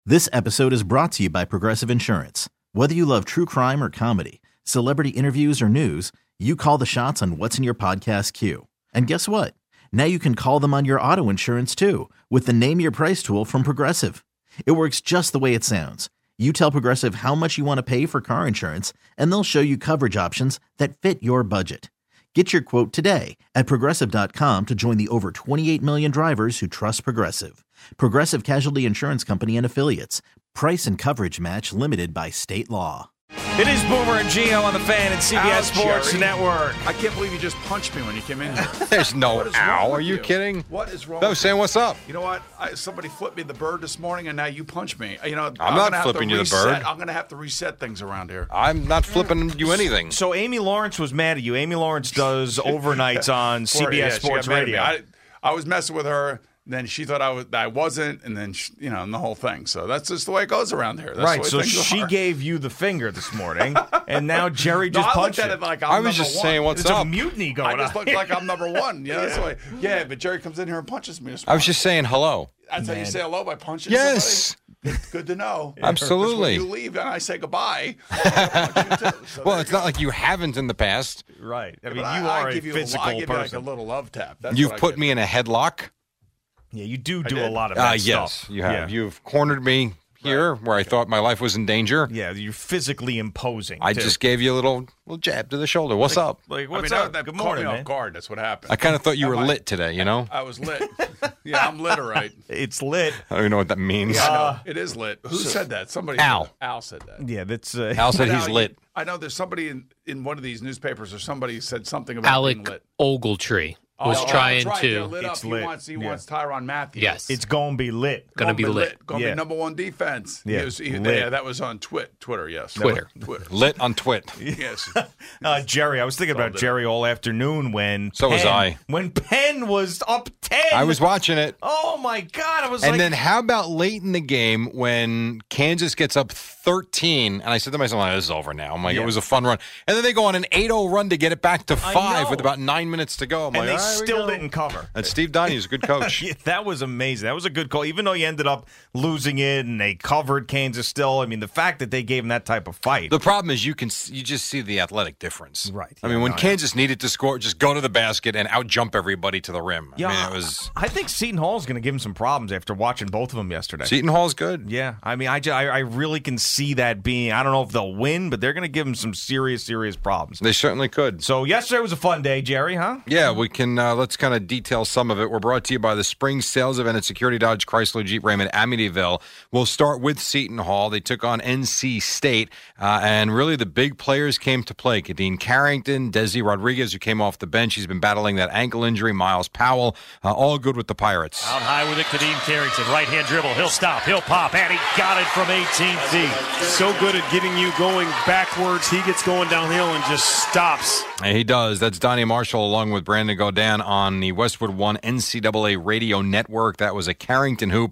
This episode is brought to you by Progressive Insurance. Whether you love true crime or comedy, celebrity interviews or news, you call the shots on what's in your podcast queue. And guess what? Now you can call them on your auto insurance too with the Name Your Price tool from Progressive. It works just the way it sounds. You tell Progressive how much you want to pay for car insurance, and they'll show you coverage options that fit your budget. Get your quote today at Progressive.com to join the over 28 million drivers who trust Progressive. Progressive Casualty Insurance Company and Affiliates. Price and coverage match limited by state law. It is Boomer and Gio on the Fan and CBS Sports Jerry. Network. I can't believe you just punched me when you came in here. There's no What is wrong ow. with Are you kidding? What is wrong? No, with saying you? what's up. You know what? Somebody flipped me the bird this morning, and now you punch me. You know, I'm gonna not have to flipping you the reset. bird. I'm going to have to reset things around here. I'm not flipping you anything. So Amy Lawrence was mad at you. Amy Lawrence does overnights on CBS Yeah, she Sports got mad at me. Radio. I was messing with her. Then she thought I wasn't, and then and the whole thing. So that's just the way it goes around here. That's Right, the so way things she are. gave you the finger this morning, and now Jerry just I punched looked at you. it like I'm I was number just one. saying what's It's up. a mutiny going I on. just look like I'm number one. Yeah, that's why. Yeah, but Jerry comes in here and punches me. This I was morning. just saying hello. That's how you say hello, by punching Yes. somebody. Good to know. Absolutely. Because when you leave and I say goodbye, I punch you too. So Well, there it's you not go. like you haven't in the past. Right. I mean, But you are a give you physical I give you like a person. little love tap. That's You've what I put give me you. in a headlock. Yeah, you do did. a lot of that Yes, stuff. you have. Yeah. You've cornered me here where I thought my life was in danger. Yeah, you're physically imposing. I too. just gave you a little jab to the shoulder. What's up? Like, I what's mean, up? that Good caught morning, me man. off guard. That's what happened. I kind of thought you were Am I- lit today, you know? I was lit. Yeah, I'm lit, all right. It's lit. I don't even know what that means. Yeah, I know. It is lit. Who said that? Somebody. Al. Said that. Al said that. Yeah, that's. Al said Now, he's lit. I know there's somebody in one of these newspapers or somebody said something about being Alec lit. Ogletree was Oh, trying that's right. They're to. lit It's up. lit. He Yeah. wants Tyrann Matthew. Yes. It's going to be lit. Gonna be lit. Going to Yeah. be number one defense. Yeah. Lit. Lit. That was on Twitter. Yes. Twitter. Twitter. Lit on Twit. Yes. Jerry, I was thinking about there. Jerry all afternoon when So was I. When Penn was up 10. I was watching it. Oh my God! I was And like, then how about late in the game when Kansas gets up 13, and I said to myself, "Oh, this is over now." I'm like, Yeah. it was a fun run. And then they go on an 8-0 run to get it back to I 5 know. with about 9 minutes to go. I'm and like, they "All right, we still go." didn't cover. And Steve Donnie is a good coach. Yeah, that was amazing. That was a good call. Even though you ended up losing it and they covered Kansas still, I mean, the fact that they gave them that type of fight. The problem is you just see the athletic difference. Right. I Yeah, mean, when no, I Kansas needed to score, just go to the basket and out-jump everybody to the rim. yeah, I mean, it was I think Seton Hall's going to give him some problems after watching both of them yesterday. Seton Hall's good. Yeah, I mean, I really can see that being. I don't know if they'll win, but they're going to give them some serious problems. They certainly could. So yesterday was a fun day, Jerry, huh? Yeah, we can. Let's kind of detail some of it. We're brought to you by the spring sales event at Security Dodge Chrysler Jeep Ram in Amityville. We'll start with Seton Hall. They took on NC State, and really the big players came to play. Kadeen Carrington, Desi Rodriguez, who came off the bench. He's been battling that ankle injury. Miles Powell, all good with the Pirates. Out high with it, Kadeen Carrington. Right-hand dribble. He'll stop. He'll pop. And he got it from 18 feet. So good at getting you going backwards. He gets going downhill and just stops. And he does. That's Donnie Marshall along with Brandon Godin on the Westwood One NCAA radio network. That was a Carrington hoop,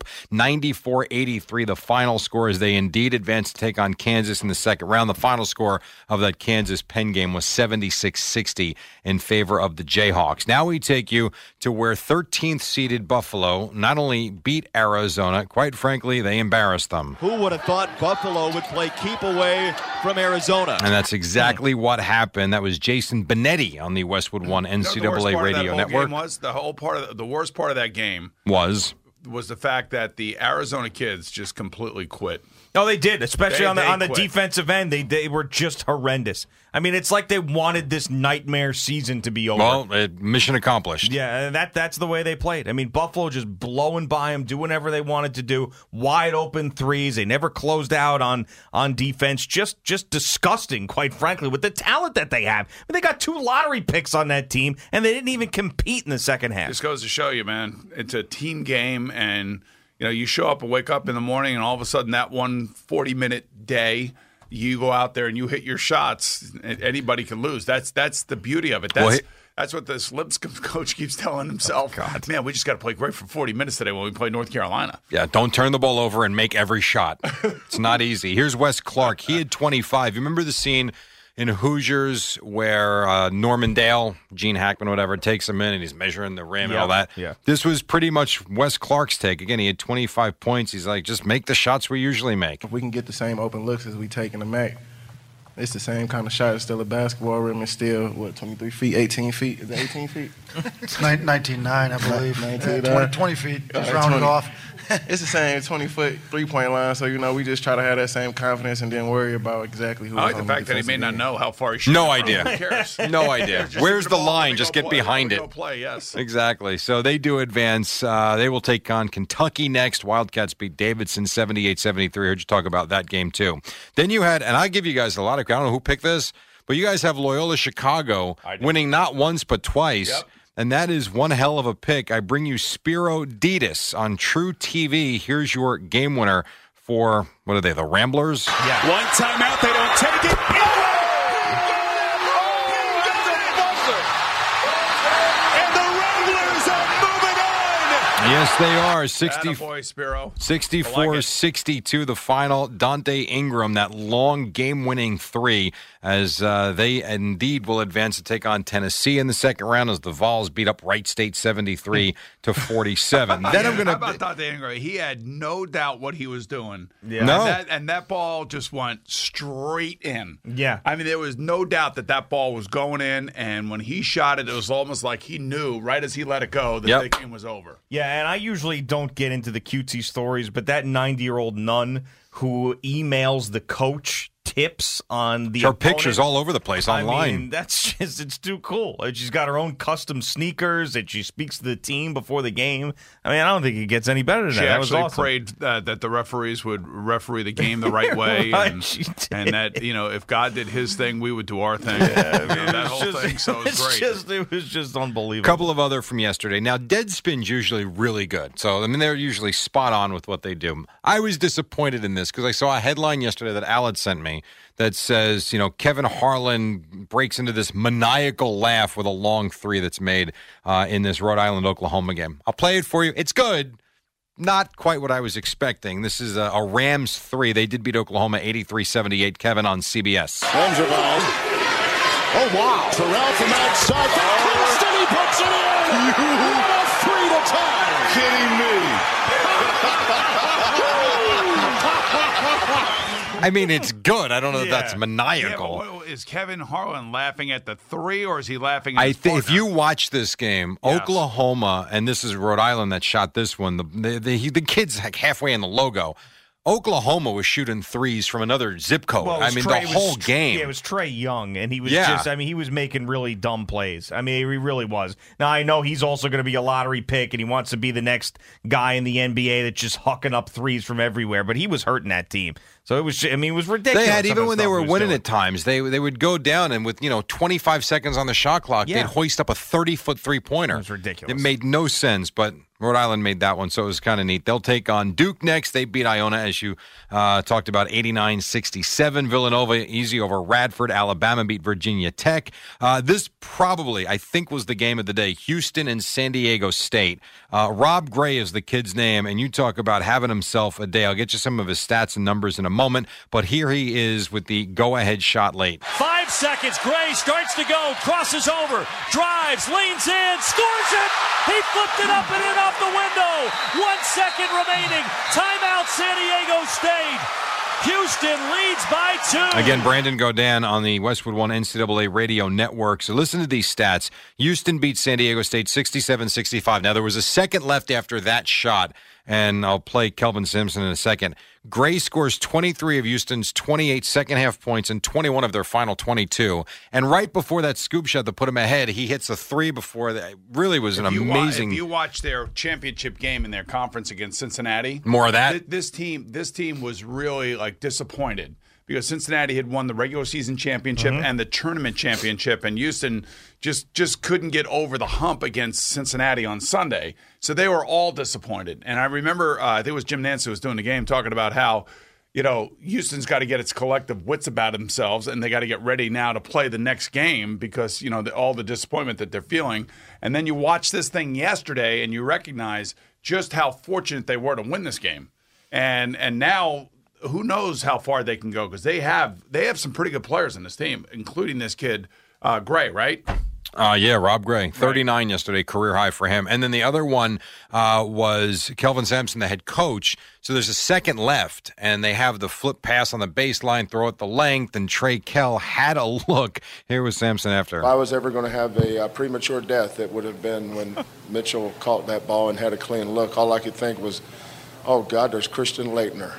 94-83. The final score as they indeed advanced to take on Kansas in the second round. The final score of that Kansas-Penn game was 76-60 in favor of the Jayhawks. Now we take you to where 13th seeded Buffalo not only beat Arizona, quite frankly, they embarrassed them. Who would have thought Buffalo would play keep away from Arizona? And that's exactly what happened. That was Jason Benetti on the Westwood One NCAA radio network. The worst part of that game Was the fact that the Arizona kids just completely quit. No, they did, especially on the quit. defensive end. They were just horrendous. I mean, it's like they wanted this nightmare season to be over. well, mission accomplished. Yeah, and that's the way they played. I mean, Buffalo just blowing by them, doing whatever they wanted to do, wide open threes. They never closed out on defense. Just disgusting, quite frankly, with the talent that they have. I mean, they got 2 lottery picks on that team, and they didn't even compete in the second half. This goes to show you, man, it's a team game, and you show up and wake up in the morning, and all of a sudden that 40-minute day, you go out there and you hit your shots. Anybody can lose. That's the beauty of it. That's what this Lipscomb coach keeps telling himself. Man, we just got to play great for 40 minutes today when we play North Carolina. Yeah, don't turn the ball over and make every shot. It's not easy. Here's Wes Clark. He had 25. You remember the scene in Hoosiers where Norman Dale, Gene Hackman, whatever, takes him in and he's measuring the rim and all that. Yeah. This was pretty much Wes Clark's take. Again, he had 25 points. He's like, just make the shots we usually make. If we can get the same open looks as we take in the MAC, it's the same kind of shot. It's still a basketball rim. It's still, 23 feet, 18 feet? Is it 18 feet? It's 19.9, I believe. 19.9. 20 feet, just rounded off. It's the same 20-foot three-point line, so, we just try to have that same confidence and then worry about exactly who. I like the fact that he may not know how far he should. No idea. Who cares? No idea. Where's the line? Just get behind it. Go play, yes. Exactly. So they do advance. They will take on Kentucky next. Wildcats beat Davidson 78-73. I heard you talk about that game, too. Then you had, and I give you guys a lot of, I don't know who picked this, but you guys have Loyola Chicago winning not once but twice. Yep. And that is one hell of a pick. I bring you Spiro Ditas on True TV. Here's your game winner for, what are they, the Ramblers? Yeah. One timeout. They don't take it. And the Ramblers are moving on. Yes, they are. Attaboy, Spiro. 64-62 the final. Dante Ingram, that long game-winning three, as they indeed will advance to take on Tennessee in the second round as the Vols beat up Wright State 73-47. Then I'm going to. How about Dante Ingram? He had no doubt what he was doing. Yeah. No. And that ball just went straight in. Yeah. I mean, there was no doubt that ball was going in, and when he shot it, it was almost like he knew right as he let it go that the game was over. Yeah, and I usually don't get into the cutesy stories, but that 90-year-old nun who emails the coach tips on the Her opponent, pictures all over the place online. I mean, that's just, it's too cool. She's got her own custom sneakers, and she speaks to the team before the game. I mean, I don't think it gets any better than She that. That was actually awesome. prayed that the referees would referee the game the right way, Right, and, she did. and that, if God did his thing, we would do our thing. That whole thing, so it was great. It was just unbelievable. Couple of other from yesterday. Now, Deadspin's usually really good. So, I mean, they're usually spot on with what they do. I was disappointed in this because I saw a headline yesterday that Al had sent me that says, Kevin Harlan breaks into this maniacal laugh with a long three that's made in this Rhode Island-Oklahoma game. I'll play it for you. It's good. Not quite what I was expecting. This is a Rams three. They did beat Oklahoma 83-78. Kevin on CBS. Vanderbilt. Oh, wow. Terrell from outside. Preston, he puts it in. What a three to tie. Kidding me. I mean, it's good. I don't know if that's Yeah, maniacal. but is Kevin Harlan laughing at the three, or is he laughing at I his think if partner? you watch this game, Yes. Oklahoma, and this is Rhode Island that shot this one, the kid's like halfway in the logo. Oklahoma was shooting threes from another zip code. Well, it I was mean, Trey- the it was whole Tr- game. Yeah, it was Trey Young, and he was Yeah. he was making really dumb plays. I mean, he really was. Now, I know he's also going to be a lottery pick, and he wants to be the next guy in the NBA that's just hucking up threes from everywhere, but he was hurting that team. So it was, it was ridiculous. They had, some even of the when they stuff were he was winning doing. at times, they would go down and with 25 seconds on the shot clock, Yeah. they'd hoist up a 30-foot three-pointer. It was ridiculous. It made no sense, but Rhode Island made that one, so it was kind of neat. They'll take on Duke next. They beat Iona, as you talked about, 89-67. Villanova easy over Radford. Alabama beat Virginia Tech. This probably, I think, was the game of the day. Houston and San Diego State. Rob Gray is the kid's name, and you talk about having himself a day. I'll get you some of his stats and numbers in a moment, but here he is with the go-ahead shot late. 5 seconds. Gray starts to go, crosses over, drives, leans in, scores it. He flipped it up and in off the window. 1 second remaining. Timeout, San Diego State. Houston leads by 2. Again, Brandon Godin on the Westwood One NCAA Radio Network. So listen to these stats. Houston beat San Diego State 67-65. Now, there was a second left after that shot, and I'll play Kelvin Simpson in a second. Gray scores 23 of Houston's 28 second-half points and 21 of their final 22. And right before that scoop shot that put him ahead, he hits a three before that. Really was an amazing... If you watch their championship game in their conference against Cincinnati, More of that? This team was really disappointed because Cincinnati had won the regular season championship and the tournament championship, and Houston just couldn't get over the hump against Cincinnati on Sunday. So they were all disappointed. And I remember, I think it was Jim Nance who was doing the game, talking about how, Houston's got to get its collective wits about themselves, and they got to get ready now to play the next game because, all the disappointment that they're feeling. And then you watch this thing yesterday, and you recognize just how fortunate they were to win this game. And now who knows how far they can go because they have some pretty good players in this team, including this kid Gray, right? Yeah, Rob Gray, 39 yesterday, career high for him. And then the other one was Kelvin Sampson, the head coach. So there's a second left, and they have the flip pass on the baseline, throw it the length, and Trey Kell had a look. Here was Sampson after. If I was ever going to have a premature death, it would have been when Mitchell caught that ball and had a clean look. All I could think was, oh, God, there's Christian Laettner.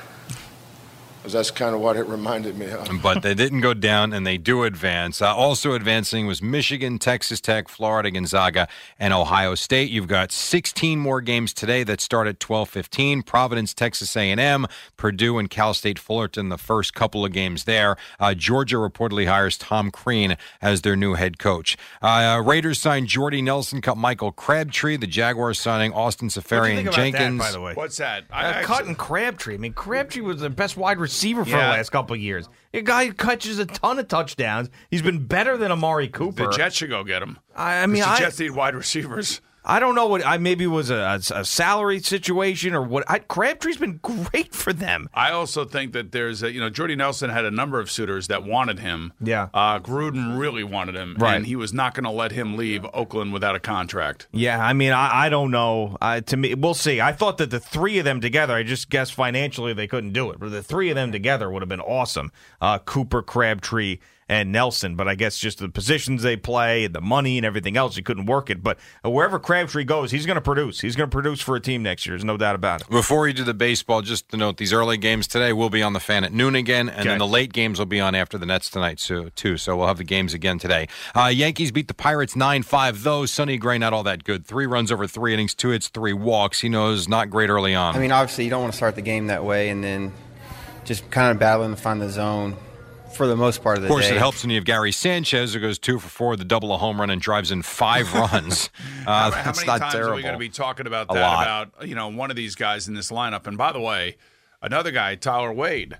Because that's kind of what it reminded me of. But they didn't go down, and they do advance. Also advancing was Michigan, Texas Tech, Florida, Gonzaga, and Ohio State. You've got 16 more games today that start at 12:15. Providence, Texas A&M, Purdue, and Cal State Fullerton, the first couple of games there. Georgia reportedly hires Tom Crean as their new head coach. Raiders signed Jordy Nelson, cut Michael Crabtree. The Jaguars signing Austin Safarian Jenkins. That, by the way? What's that? Cutting Crabtree. I mean, Crabtree was the best wide receiver for the last couple of years. A guy who catches a ton of touchdowns. He's been better than Amari Cooper. The Jets should go get him. I mean, the Jets need wide receivers. I don't know what. Maybe it was a salary situation or what. Crabtree's been great for them. I also think that there's Jordy Nelson had a number of suitors that wanted him. Yeah. Gruden really wanted him, and he was not going to let him leave Oakland without a contract. Yeah, I mean, I don't know. To me, we'll see. I thought that the three of them together, I just guessed financially they couldn't do it, but the three of them together would have been awesome. Cooper, Crabtree, and Nelson, but I guess just the positions they play and the money and everything else, he couldn't work it. But wherever Crabtree goes, he's going to produce. He's going to produce for a team next year. There's no doubt about it. Before we do the baseball, just to note, these early games today will be on the Fan at noon again, and then the late games will be on after the Nets tonight, too. So we'll have the games again today. Yankees beat the Pirates 9-5, though. Sonny Gray, not all that good. 3 runs over 3 innings, 2 hits, 3 walks. He knows not great early on. I mean, obviously, you don't want to start the game that way and then just kind of battling to find the zone for the most part of the day. Of course, it helps when you have Gary Sanchez, who goes 2 for 4, the double a home run, and drives in 5 runs. How That's many not times terrible. are we going to be talking about A that? lot. About one of these guys in this lineup? And by the way, another guy, Tyler Wade,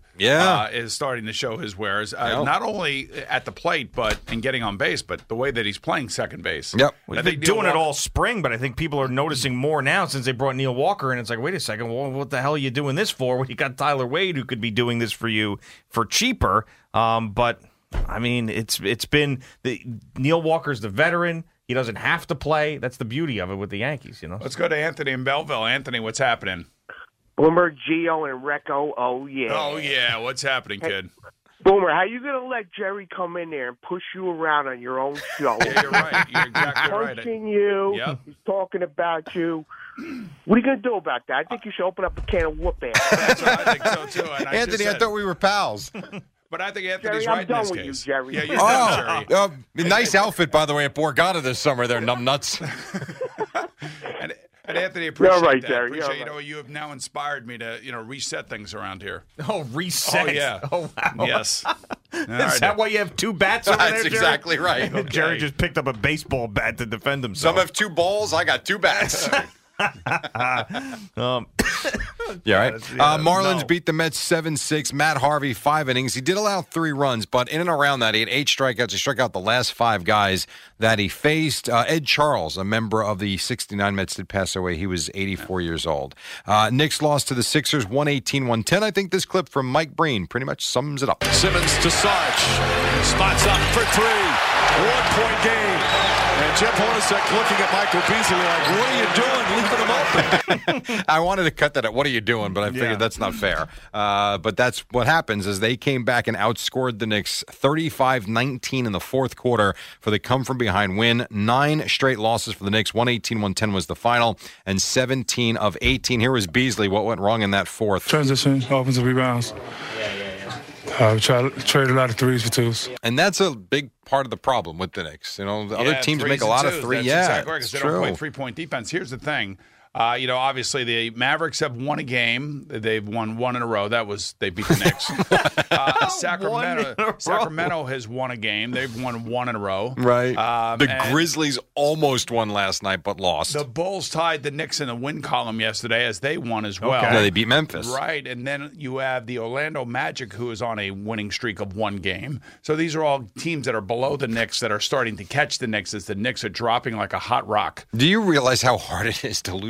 is starting to show his wares. Not only at the plate, but in getting on base, but the way that he's playing second base. Yep, they've been doing it all spring, but I think people are noticing more now since they brought Neil Walker in. It's like, wait a second, well, what the hell are you doing this for? When you got Tyler Wade, who could be doing this for you for cheaper, but. I mean, it's been Neil Walker's the veteran. He doesn't have to play. That's the beauty of it with the Yankees, Let's go to Anthony in Belleville. Anthony, what's happening? Boomer, Gio, and Recco. Oh yeah. Oh yeah. What's happening, kid? Boomer, how you gonna let Jerry come in there and push you around on your own show? Yeah, you're right. You're exactly right. Punching you. Yep. He's talking about you. What are you gonna do about that? I think you should open up a can of whoop ass. That's what I think so too. And Anthony, I thought we were pals. But I think Anthony's Jerry, right I'm done in this with case. you, Jerry. Yeah, you're done, Jerry. Nice outfit, by the way, at Borgata this summer there, numbnuts. And Anthony, appreciate You're right, that. Jerry. Appreciate, You're right. You have now inspired me to, reset things around here. Oh, reset. Oh, yeah. Oh, wow. Yes. Is that why you have 2 bats over there, That's Jerry? exactly right. Okay. Jerry just picked up a baseball bat to defend himself. Some have 2 balls. I got 2 bats. Yeah, right. Marlins beat the Mets 7-6. Matt Harvey, 5 innings. He did allow 3 runs, but in and around that, he had 8 strikeouts. He struck out the last 5 guys that he faced. Ed Charles, a member of the 69 Mets, did pass away. He was 84 years old. Knicks lost to the Sixers 118-110. I think this clip from Mike Breen pretty much sums it up. Simmons to Sarge. Spots up for 3. 1-point game. And Jeff Hornacek looking at Michael Beasley like, what are you doing? Leaving him open. I wanted to cut that at what are you doing, but I figured that's not fair. But that's what happens is they came back and outscored the Knicks 35-19 in the fourth quarter for the come-from-behind win. 9 straight losses for the Knicks. 118-110 was the final, and 17 of 18. Here was Beasley. What went wrong in that fourth? Transition, offensive rebounds. We trade a lot of 3s for 2s. And that's a big part of the problem with the Knicks. The other teams make a lot of 3. That's exactly right, because they don't play 3-point defense. Here's the thing. Obviously the Mavericks have won a game. They've won 1 in a row. They beat the Knicks. Sacramento has won a game. They've won 1 in a row. Right. The Grizzlies almost won last night, but lost. The Bulls tied the Knicks in the win column yesterday as they won as well. Okay. Yeah, they beat Memphis. Right. And then you have the Orlando Magic, who is on a winning streak of 1 game. So these are all teams that are below the Knicks that are starting to catch the Knicks as the Knicks are dropping like a hot rock. Do you realize how hard it is to lose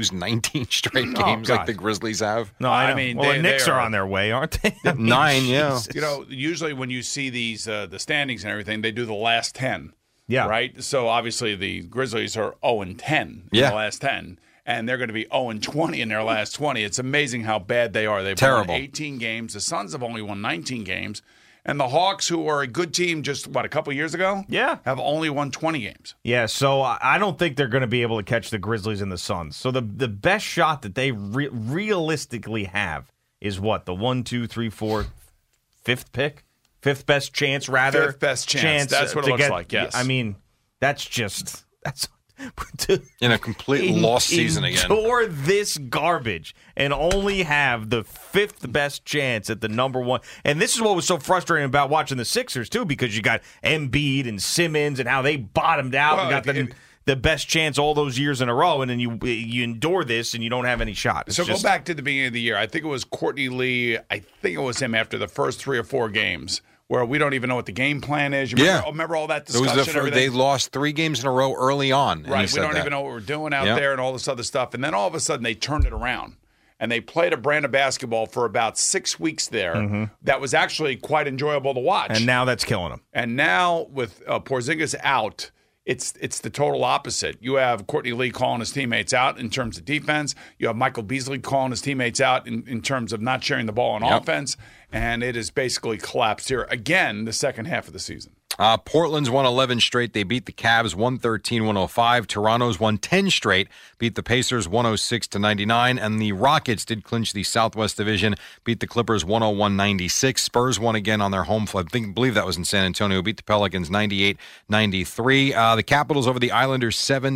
lose 19 straight Oh, games like God. the Grizzlies have? No, I mean, well, the Knicks are on their way, aren't they? I mean, 9, yeah. Jesus. You know, usually when you see these the standings and everything, they do the last 10. Yeah. Right? So obviously the Grizzlies are 0-10 in Yeah. the last 10. And they're going to be 0-20 in their last 20. It's amazing how bad they are. They've Terrible. won 18 games. The Suns have only won 19 games. And the Hawks, who were a good team just, a couple years ago? Yeah. Have only won 20 games. Yeah, so I don't think they're going to be able to catch the Grizzlies and the Suns. So the best shot that they realistically have is what? The 1, 2, 3, 4, fifth pick? Fifth best chance, rather. Fifth best chance. That's what it looks like, yes. I mean, that's In a complete lost season again. Endure this garbage and only have the fifth best chance at the number one. And this is what was so frustrating about watching the Sixers, too, because you got Embiid and Simmons and how they bottomed out and got the best chance all those years in a row, and then you endure this and you don't have any shot. It's So just, go back to the beginning of the year. I think it was Courtney Lee. I think it was him after the first 3 or 4 games where we don't even know what the game plan is. You remember all that discussion? They lost 3 games in a row early on. Right. We don't even know what we're doing out there and all this other stuff. And then all of a sudden they turned it around. And they played a brand of basketball for about 6 weeks there that was actually quite enjoyable to watch. And now that's killing them. And now with Porzingis out, it's the total opposite. You have Courtney Lee calling his teammates out in terms of defense. You have Michael Beasley calling his teammates out in terms of not sharing the ball on offense. And it has basically collapsed here again the second half of the season. Portland's won 11 straight. They beat the Cavs 113-105. Toronto's won 10 straight, beat the Pacers 106-99. And the Rockets did clinch the Southwest Division, beat the Clippers 101-96. Spurs won again on their home floor. I believe that was in San Antonio. Beat the Pelicans 98-93. The Capitals over the Islanders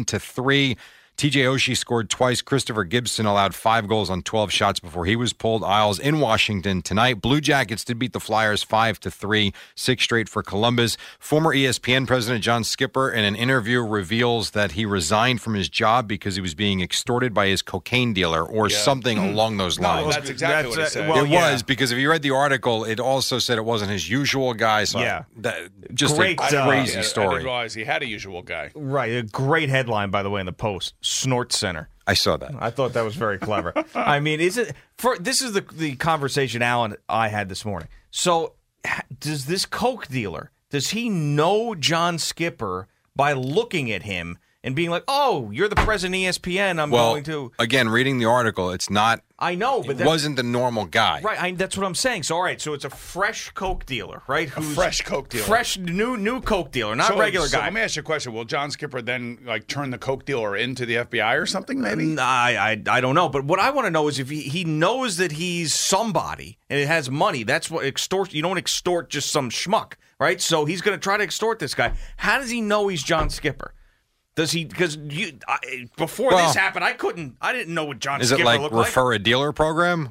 7-3. TJ Oshie scored twice. Christopher Gibson allowed 5 goals on 12 shots before he was pulled. Isles in Washington tonight. Blue Jackets did beat the Flyers 5-3, 6 straight for Columbus. Former ESPN president John Skipper in an interview reveals that he resigned from his job because he was being extorted by his cocaine dealer or something along those lines. No, that's exactly what it said. Well, it was, because if you read the article, it also said it wasn't his usual guy. So just Great, a crazy I story. didn't realize he had a usual guy. Right. A great headline, by the way, in the Post. Snort Center. I saw that. I thought that was very clever. I mean, this is the conversation Alan and I had this morning. So does this coke dealer, does he know John Skipper by looking at him and being like, oh, you're the president of ESPN, I'm going to... Again, reading the article, it's not... I know, but... It wasn't the normal guy. Right, that's what I'm saying. So, all right, so it's a fresh coke dealer, right? A fresh coke dealer. Fresh, new coke dealer, not regular guy. Let me ask you a question. Will John Skipper then turn the coke dealer into the FBI or something, maybe? I don't know. But what I want to know is if he knows that he's somebody and it has money. That's what extort. You don't extort just some schmuck, right? So he's going to try to extort this guy. How does he know he's John Skipper? Does he? Because before this happened, I didn't know what John Skipper looked like. Is it like refer a dealer program?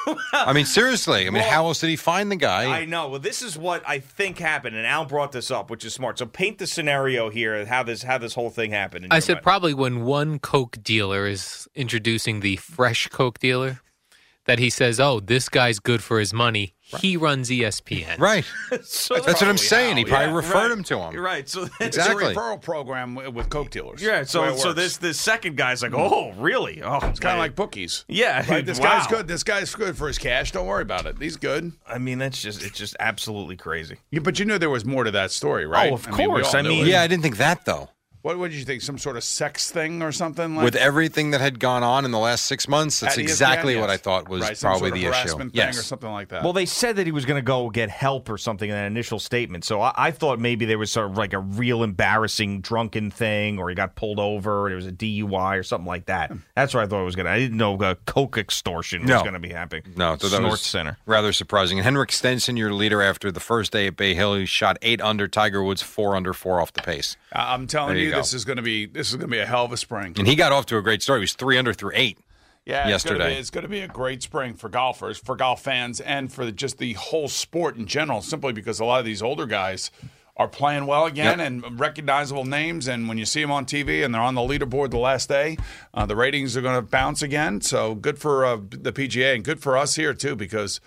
I mean, seriously. I mean, how else did he find the guy? I know. Well, this is what I think happened, and Al brought this up, which is smart. So paint the scenario here, how this whole thing happened. I said probably when one coke dealer is introducing the fresh coke dealer, that he says, "Oh, this guy's good for his money." He runs ESPN. Right. So that's what I'm saying. He probably referred him to him. Right. So it's a referral program with coke dealers. Yeah. So this second guy's like, oh, really? Oh, it's kind of like bookies. Yeah. Right? This guy's good. This guy's good for his cash. Don't worry about it. He's good. I mean, it's just absolutely crazy. Yeah, but you knew there was more to that story, right? Oh, of course. I mean, yeah, I didn't think that though. What did you think? Some sort of sex thing or something? With everything that had gone on in the last 6 months, that's exactly what I thought was probably the issue. Thing or something like that. Well, they said that he was going to go get help or something in that initial statement. So I thought maybe there was sort of like a real embarrassing drunken thing, or he got pulled over, or there was a DUI or something like that. That's what I thought it was going to. I didn't know coke extortion was going to be happening. No, so that was Center. Rather surprising. And Henrik Stenson, your leader after the first day at Bay Hill, he shot 8 under. Tiger Woods 4 under, 4 off the pace. I'm telling you, this is going to be a hell of a spring. And he got off to a great start. He was 3 under through 8. Yeah, yesterday. It's going to be a great spring for golfers, for golf fans, and for just the whole sport in general, simply because a lot of these older guys are playing well again and recognizable names. And when you see them on TV and they're on the leaderboard the last day, the ratings are going to bounce again. So good for the PGA and good for us here, too, because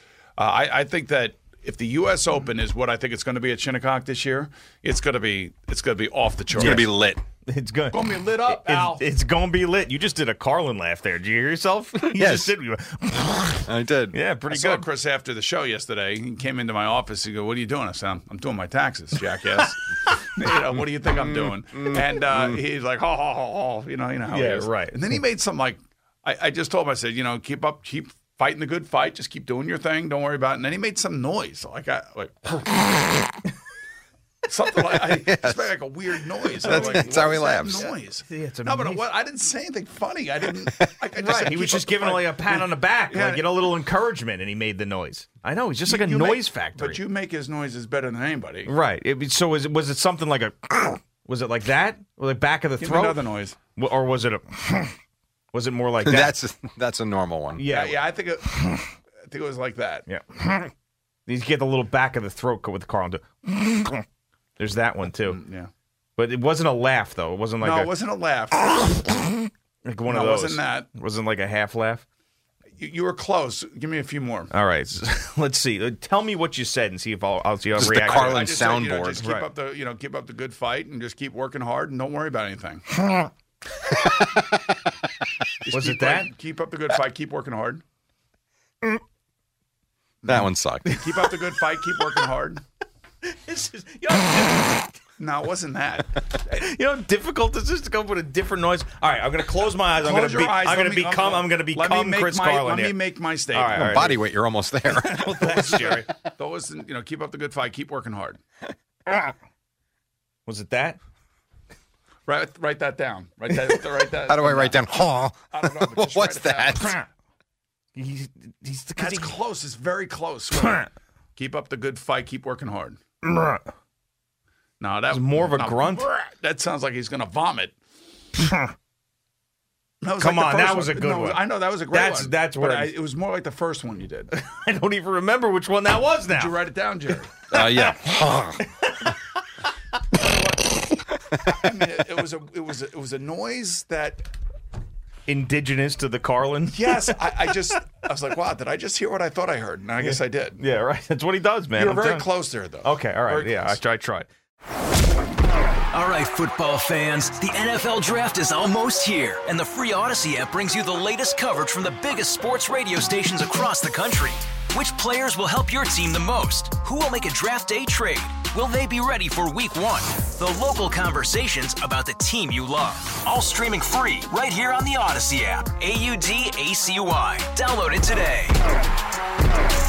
I think that if the U.S. Open is what I think it's going to be at Shinnecock this year, it's going to be off the charts. It's going to be lit. It's going to be lit up, Al. It's going to be lit. You just did a Carlin laugh there. Did you hear yourself? Yes. You just did. I did. Yeah, pretty I saw good. Chris after the show yesterday. He came into my office. He go, "What are you doing?" I said, "I'm doing my taxes, jackass." What do you think I'm doing? And he's like, "Ha ha ha ha." You know how he is. Right. And then he made some like, I just told him, I said, keep fighting the good fight. Just keep doing your thing. Don't worry about it. And then he made some noise, something just made like a weird noise. That's how he laughs. Noise. Yeah, it's no, but amazing. I didn't say anything funny. I didn't. Right. He was just giving like a pat on the back, like a little encouragement, and he made the noise. I know. He's just like a noise factory. But you make his noises better than anybody. Right. So was it something like a? Was it like that? Or like back of the Give throat? me another noise. Or was it a? Was it more like that? That's a normal one. Yeah. I think it was like that. Yeah. You get the little back of the throat with Carlin. There's that one too. Yeah. But it wasn't a laugh though. It wasn't like it wasn't a laugh. Like one of those. It wasn't that. It wasn't like a half laugh. You were close. Give me a few more. All right. Let's see. Tell me what you said and see if I'll see how Just react. the Carlin I just said, soundboard. just keep up the keep up the good fight and just keep working hard and don't worry about anything. Was it that? Keep up the good fight. Keep working hard. That one sucked. Keep up the good fight. Keep working hard. No, it wasn't that. You know how difficult this is to come up with a different noise? All right, I'm going to close my eyes. I'm going to become Chris Carlin. Let me make my statement. All right. Body weight, you're almost there. Well, thanks, Jerry. Those, keep up the good fight. Keep working hard. Was it that? Write that down. Write that. How do I write down? I don't know. But just What's write it that? That's close. It's very close. Keep up the good fight. Keep working hard. No, that was more of a grunt. That sounds like he's going to vomit. Come on, that was a good one. I know that was a great one. That's what it was more like the first one you did. I don't even remember which one that was now. Did you write it down, Jerry? Yeah. I mean, it was a noise that indigenous to the Carlin. Yes, I was like, wow, did I just hear what I thought I heard? And I guess I did. Yeah, right. That's what he does, man. You were very close there, though. Okay, all right. Very Yeah, close. I tried. All right, football fans, the NFL Draft is almost here, and the free Odyssey app brings you the latest coverage from the biggest sports radio stations across the country. Which players will help your team the most? Who will make a draft day trade? Will they be ready for Week 1? The local conversations about the team you love. All streaming free right here on the Odyssey app. AUDACY. Download it today.